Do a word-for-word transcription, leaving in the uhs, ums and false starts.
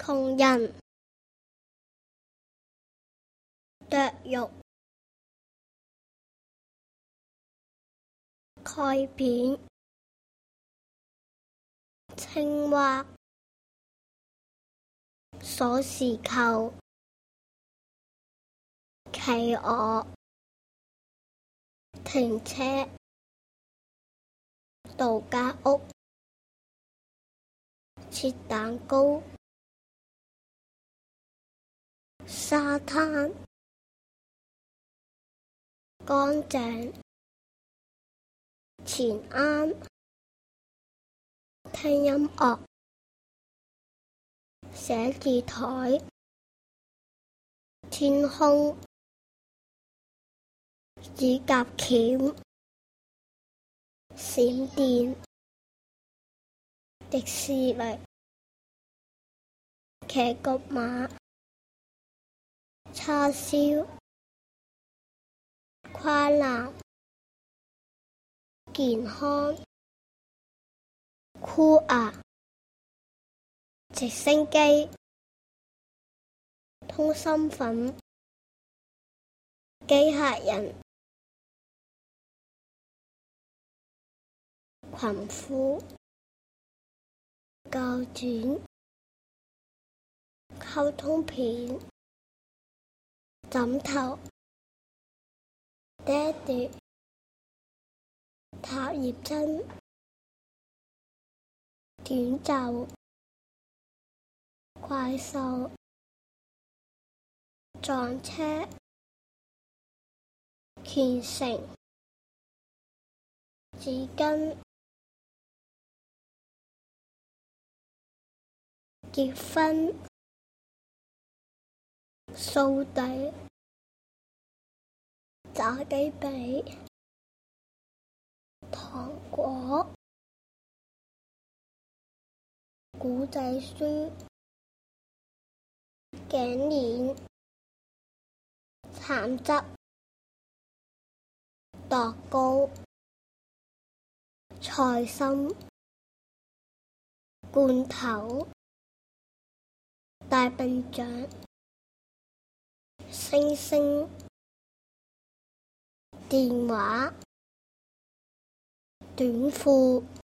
窮人剁肉蓋片青蛙鎖匙扣企鵝停車度假屋切蛋糕沙灘乾淨前啱聽音樂寫字台天空指甲鉗閃電迪士尼騎角馬叉燒跨欄健康箍牙直升機通心粉機械人裙褲鉸剪溝通片枕頭爹哋塔葉針短袖怪獸撞車虔誠紙巾結婚掃地炸雞髀糖果古仔書頸鏈橙汁度糕菜心罐頭大笨象星星電話短褲